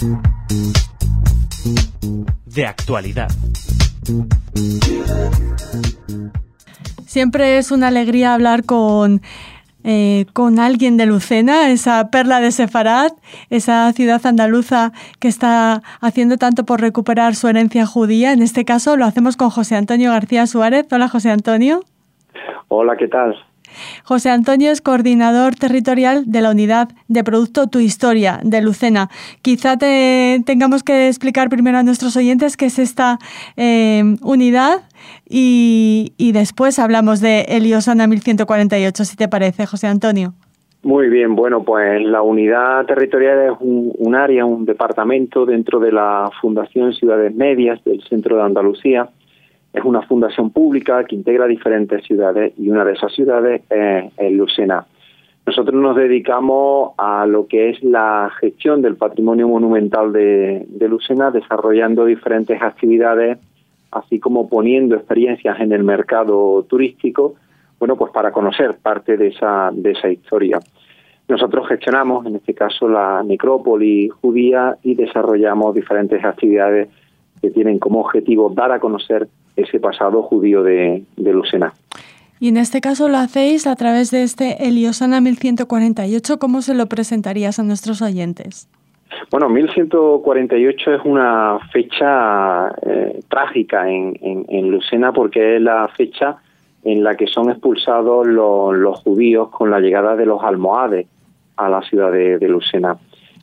De actualidad. Siempre es una alegría hablar con alguien de Lucena, esa perla de Sefarad, esa ciudad andaluza que está haciendo tanto por recuperar su herencia judía. En este caso lo hacemos con José Antonio García Suárez. Hola, José Antonio. Hola, ¿qué tal? José Antonio es coordinador territorial de la unidad de producto Tu Historia de Lucena. Quizá tengamos que explicar primero a nuestros oyentes qué es esta unidad y después hablamos de Eliosana 1148, si te parece, José Antonio. Muy bien, bueno, pues la unidad territorial es un área, un departamento dentro de la Fundación Ciudades Medias del centro de Andalucía. Es una fundación pública que integra diferentes ciudades y una de esas ciudades es Lucena. Nosotros nos dedicamos a lo que es la gestión del patrimonio monumental de Lucena, desarrollando diferentes actividades, así como poniendo experiencias en el mercado turístico, bueno, pues para conocer parte de esa historia. Nosotros gestionamos, en este caso, la necrópolis judía y desarrollamos diferentes actividades que tienen como objetivo dar a conocer ese pasado judío de Lucena. Y en este caso lo hacéis a través de este Eliosana 1148. ¿Cómo se lo presentarías a nuestros oyentes? Bueno, 1148 es una fecha trágica en Lucena porque es la fecha en la que son expulsados los judíos con la llegada de los almohades a la ciudad de Lucena.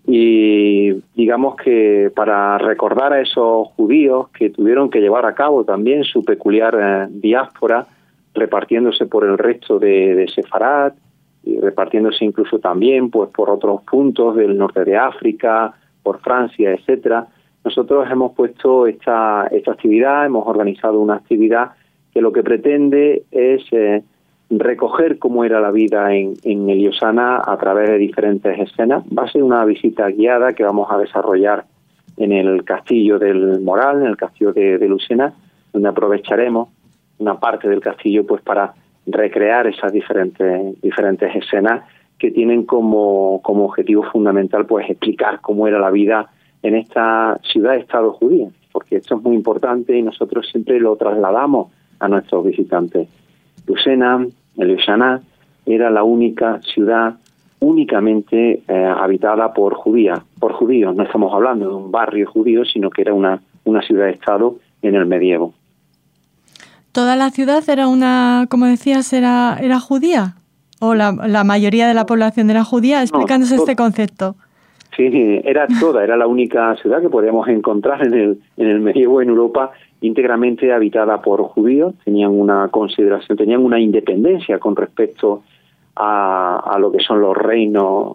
Y digamos que para recordar a esos judíos que tuvieron que llevar a cabo también su peculiar diáspora, repartiéndose por el resto de Sefarad y repartiéndose incluso también pues por otros puntos del norte de África, por Francia, etcétera. Nosotros hemos puesto esta actividad, hemos organizado una actividad que lo que pretende es recoger cómo era la vida en Eliosana a través de diferentes escenas. Va a ser una visita guiada que vamos a desarrollar en el Castillo del Moral, en el Castillo de Lucena, donde aprovecharemos una parte del castillo pues para recrear esas diferentes escenas que tienen como objetivo fundamental pues explicar cómo era la vida en esta ciudad-estado judía, porque esto es muy importante y nosotros siempre lo trasladamos a nuestros visitantes. Lucena, Eliosana, era la única ciudad únicamente habitada por judíos. No estamos hablando de un barrio judío, sino que era una ciudad-estado en el medievo. ¿Toda la ciudad era como decías, era judía? ¿O la mayoría de la población era judía? Explícanos este concepto. Sí, era la única ciudad que podíamos encontrar en el medievo en Europa íntegramente habitada por judíos. Tenían una independencia con respecto a lo que son los reinos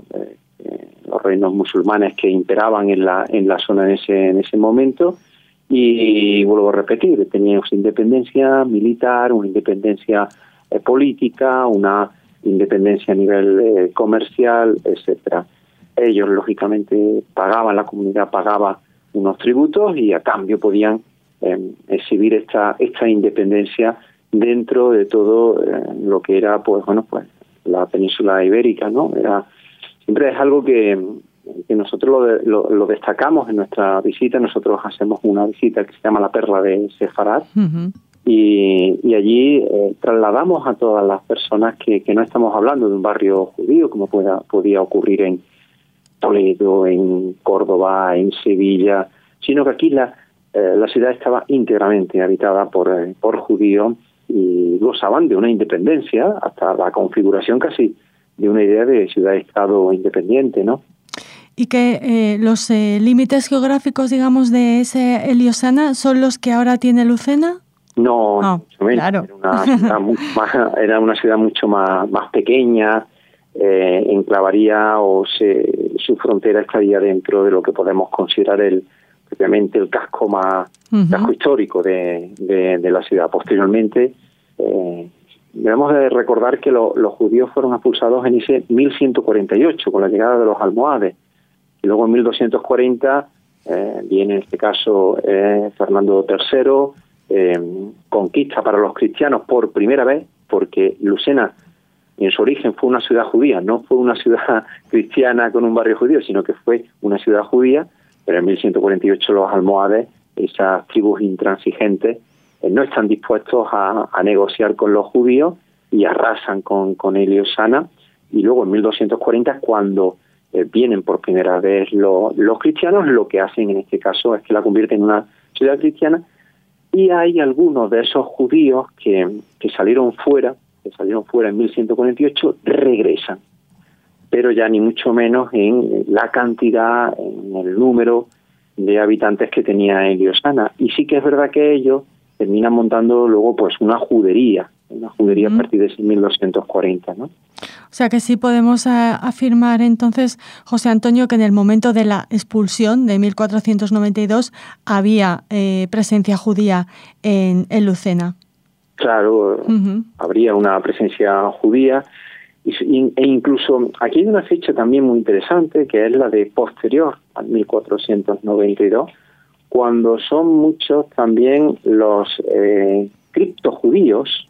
musulmanes que imperaban en la zona en ese momento. Y vuelvo a repetir, tenían su independencia militar, una independencia política, una independencia a nivel comercial, etcétera. Ellos, lógicamente, la comunidad pagaba unos tributos y a cambio podían exhibir esta independencia dentro de todo lo que era pues la península ibérica, ¿no? Siempre es algo que nosotros lo destacamos en nuestra visita. Nosotros hacemos una visita que se llama la Perla de Sefarad. Uh-huh. Y allí trasladamos a todas las personas que no estamos hablando de un barrio judío como podía ocurrir en Toledo, en Córdoba, en Sevilla, sino que aquí la ciudad estaba íntegramente habitada por judíos y gozaban de una independencia, hasta la configuración casi de una idea de ciudad-estado independiente, ¿no? ¿Y que los límites geográficos, digamos, de ese Eliosana son los que ahora tiene Lucena? No, claro. Era una ciudad mucho más pequeña, enclavaría su frontera estaría dentro de lo que podemos considerar propiamente el casco casco histórico de la ciudad. Posteriormente, debemos de recordar que los judíos fueron expulsados en ese 1148 con la llegada de los almohades, y luego en 1240 viene en este caso Fernando III, conquista para los cristianos por primera vez, porque Lucena en su origen fue una ciudad judía, no fue una ciudad cristiana con un barrio judío, sino que fue una ciudad judía, pero en 1148 los almohades, esas tribus intransigentes, no están dispuestos a negociar con los judíos y arrasan con Heliosana. Y luego en 1240, cuando vienen por primera vez los cristianos, lo que hacen en este caso es que la convierten en una ciudad cristiana. Y hay algunos de esos judíos que salieron fuera en 1148, regresan, pero ya ni mucho menos en la cantidad, en el número de habitantes que tenía Heliosana. Y sí que es verdad que ellos terminan montando luego pues una judería a partir de 1240, ¿no? O sea que sí podemos afirmar entonces, José Antonio, que en el momento de la expulsión de 1492 había presencia judía en Lucena. Claro, habría una presencia judía e incluso aquí hay una fecha también muy interesante, que es la de posterior al 1492, cuando son muchos también los criptojudíos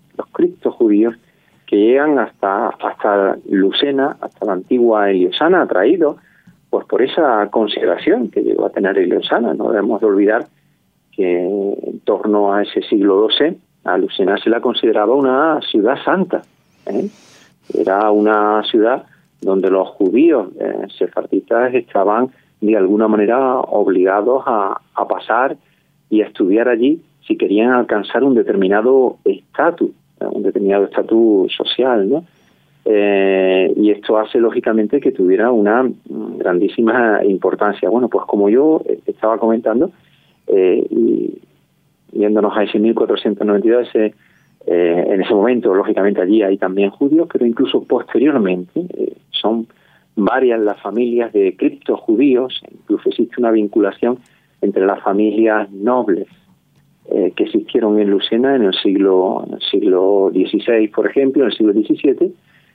que llegan hasta Lucena, hasta la antigua Heliosana, atraídos pues por esa consideración que llegó a tener Heliosana. No debemos de olvidar que en torno a ese siglo XII a Lucena se la consideraba una ciudad santa, ¿eh? Era una ciudad donde los judíos sefardistas estaban de alguna manera obligados a pasar y a estudiar allí si querían alcanzar un determinado estatus social, ¿no? Y esto hace lógicamente que tuviera una grandísima importancia. Bueno, pues como yo estaba comentando, y yéndonos a ese 1492, en ese momento, lógicamente, allí hay también judíos, pero incluso posteriormente son varias las familias de criptojudíos. Incluso existe una vinculación entre las familias nobles que existieron en Lucena en el siglo XVI, por ejemplo, en el siglo XVII,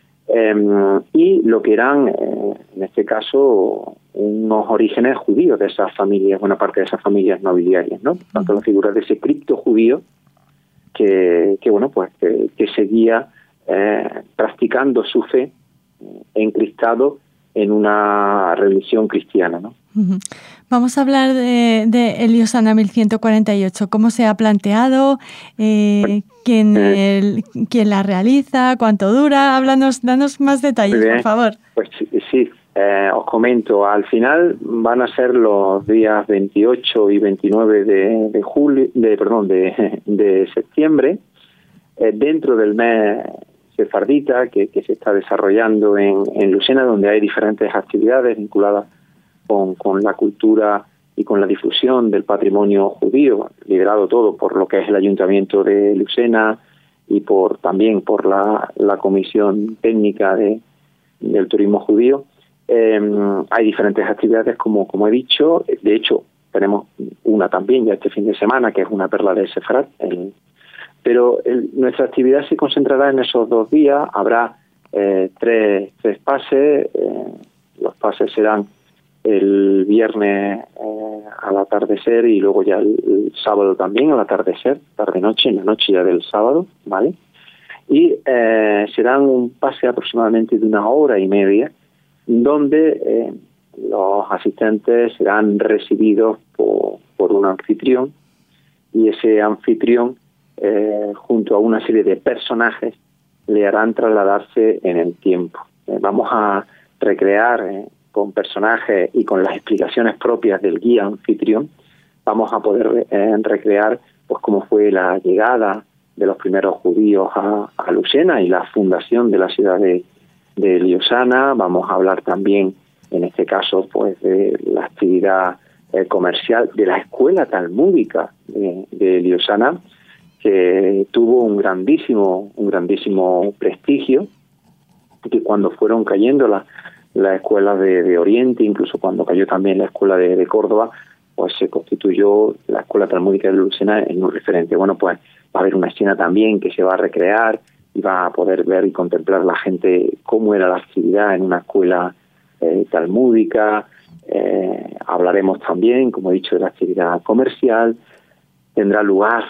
y lo que eran, en este caso, unos orígenes judíos de esas familias, buena parte de esas familias nobiliarias, ¿no? Tanto la figura de ese criptojudío que seguía practicando su fe encristado en una religión cristiana, ¿no? Vamos a hablar de Heliosana 1148. ¿Cómo se ha planteado? ¿Quién la realiza? ¿Cuánto dura? Danos más detalles, por favor. Pues sí, os comento. Al final van a ser los días 28 y 29 de septiembre, dentro del mes sefardita que se está desarrollando en Lucena, donde hay diferentes actividades vinculadas con la cultura y con la difusión del patrimonio judío, liderado todo por lo que es el Ayuntamiento de Lucena y también por la Comisión Técnica del Turismo Judío. Hay diferentes actividades, como he dicho. De hecho, tenemos una también ya este fin de semana, que es una perla de Sefarad. Pero nuestra actividad se concentrará en esos 2 días. Habrá tres pases. Los pases serán el viernes al atardecer y luego ya el sábado también al atardecer, tarde-noche, en la noche ya del sábado, ¿vale? Y serán un pase aproximadamente de 1 hora y media, donde los asistentes serán recibidos por un anfitrión, y ese anfitrión, junto a una serie de personajes, le harán trasladarse en el tiempo. Vamos a recrear con personajes y con las explicaciones propias del guía anfitrión, vamos a poder recrear pues cómo fue la llegada de los primeros judíos a Lucena y la fundación de la ciudad de Heliosana. Vamos a hablar también, en este caso, pues de la actividad comercial de la escuela talmúdica de Heliosana, que tuvo un grandísimo prestigio, que cuando fueron cayendo la escuela de Oriente, incluso cuando cayó también la escuela de Córdoba, pues se constituyó la escuela talmúdica de Lucena en un referente. Bueno, pues va a haber una escena también que se va a recrear y va a poder ver y contemplar la gente cómo era la actividad en una escuela talmúdica. Hablaremos también, como he dicho, de la actividad comercial. Tendrá lugar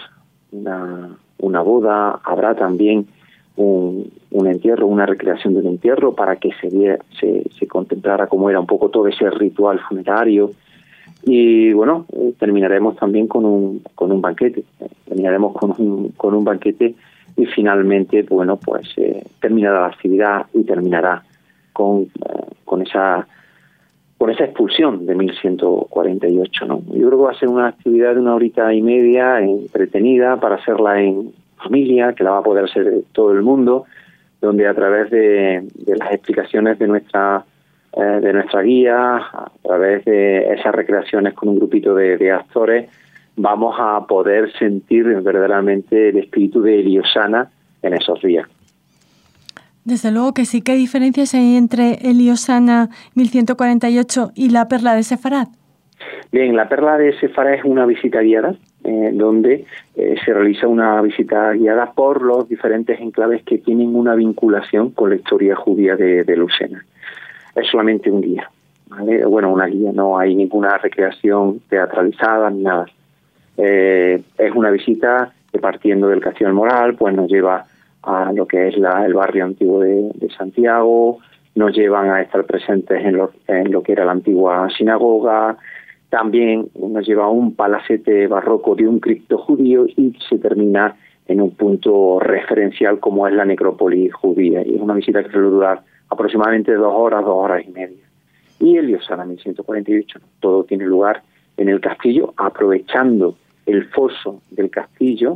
una boda, habrá también un entierro, una recreación de un entierro, para que se contemplara cómo era un poco todo ese ritual funerario. Y bueno, terminaremos también con un banquete. Terminaremos con un banquete y finalmente, bueno, pues terminará la actividad y terminará con esa expulsión de 1148, ¿no? Yo creo que va a ser una actividad de 1 horita y media, entretenida, para hacerla en familia, que la va a poder hacer todo el mundo, donde a través de las explicaciones de nuestra guía, a través de esas recreaciones con un grupito de actores, vamos a poder sentir verdaderamente el espíritu de Eliosana en esos días. Desde luego que sí. ¿Qué diferencias hay entre Eliosana 1148 y la Perla de Sefarad? Bien, la Perla de Sefarad es una visita guiada, donde se realiza una visita guiada por los diferentes enclaves que tienen una vinculación con la historia judía de Lucena. Es solamente un guía, ¿vale? Bueno, una guía, no hay ninguna recreación teatralizada ni nada. Es una visita que, partiendo del Castillo del Moral, pues nos lleva a lo que es el barrio antiguo de Santiago, nos llevan a estar presentes en lo que era la antigua sinagoga, también nos lleva a un palacete barroco de un cripto judío y se termina en un punto referencial como es la necrópolis judía. Y es una visita que suele durar aproximadamente 2 horas y media. Y Eliosana 1148, todo tiene lugar en el castillo, aprovechando el foso del castillo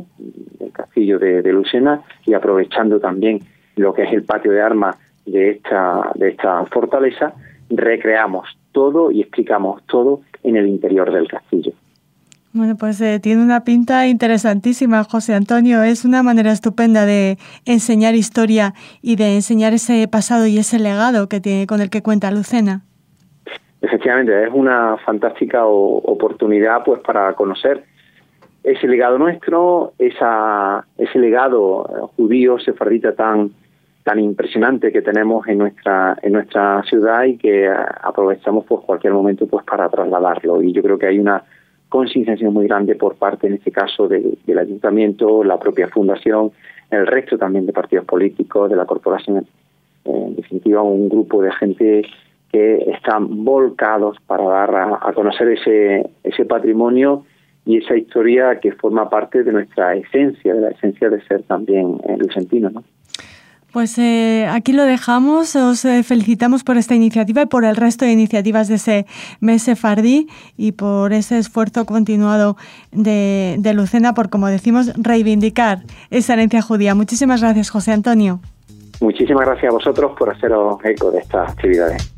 de Lucena, y aprovechando también lo que es el patio de armas de esta fortaleza. Recreamos todo y explicamos todo en el interior del castillo. Bueno, pues tiene una pinta interesantísima, José Antonio. Es una manera estupenda de enseñar historia y de enseñar ese pasado y ese legado con el que cuenta Lucena. Efectivamente, es una fantástica oportunidad, pues, para conocer ese legado nuestro, ese legado judío sefardita tan impresionante que tenemos en nuestra ciudad, y que aprovechamos pues cualquier momento pues para trasladarlo. Y yo creo que hay una concienciación muy grande por parte, en este caso, del ayuntamiento, la propia fundación, el resto también de partidos políticos, de la corporación, en definitiva un grupo de gente que están volcados para dar a conocer ese patrimonio y esa historia que forma parte de nuestra esencia, de la esencia de ser también lucentino, ¿no? Pues aquí lo dejamos. Os felicitamos por esta iniciativa y por el resto de iniciativas de ese mes sefardí, y por ese esfuerzo continuado de Lucena por, como decimos, reivindicar esa herencia judía. Muchísimas gracias, José Antonio. Muchísimas gracias a vosotros por haceros eco de estas actividades.